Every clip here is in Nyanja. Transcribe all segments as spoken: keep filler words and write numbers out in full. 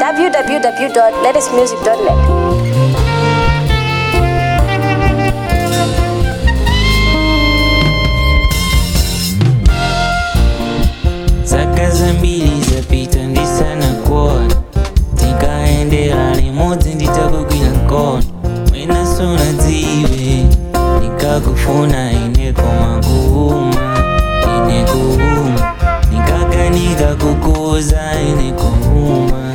w w w dot latest music dot net. Zaka zambili zapita ndisana kuona tikaendera limodzi nditakugwira mkono mwina suna dziwe nikakufuna ine koma kuuma ine kuuma nikaganika kukuza ine kuuma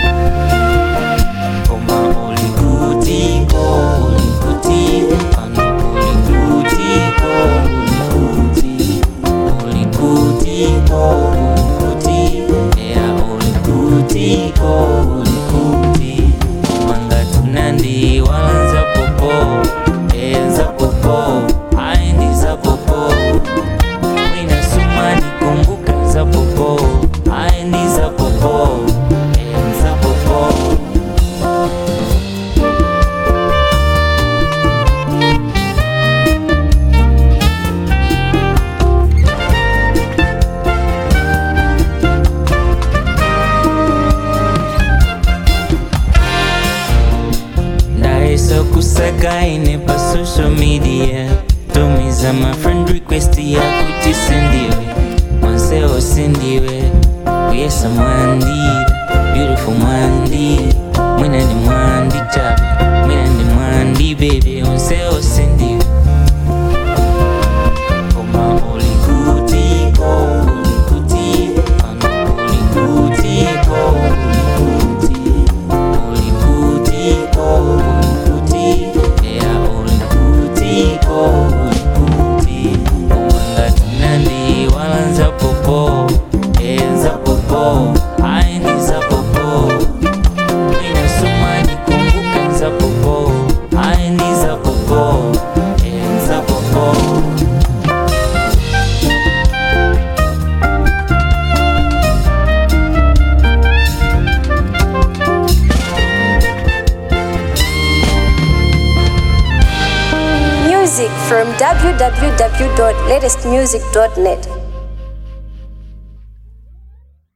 koma ulikutiko ulikutiko pano ulikutiko ulikuti ulikutiko Ulikutiko, ulikuti Manga tunandi walanza popo Enza popo, aendi za popo Wina sumani kumbuka za popo Aendi za popo, enza popo So kusaka ine pa social media Tumiza my friend request ya kutisendiwe Mwanseo sendiwe Uyesa mwandida Beautiful mwandida Mwina ni mwandi chabi Mwina ni mwandi baby Mwanseo sendiwe Koma ulikutiko Ulikutiko Ano ulikutiko Ulikuti Ulikutiko Ulikuti Umanga tunandi walanza popo Enza popo Aendi za popo Mwina sumani kumbuka za popo Aendi za popo Enza popo Music from w w w dot latest music dot net.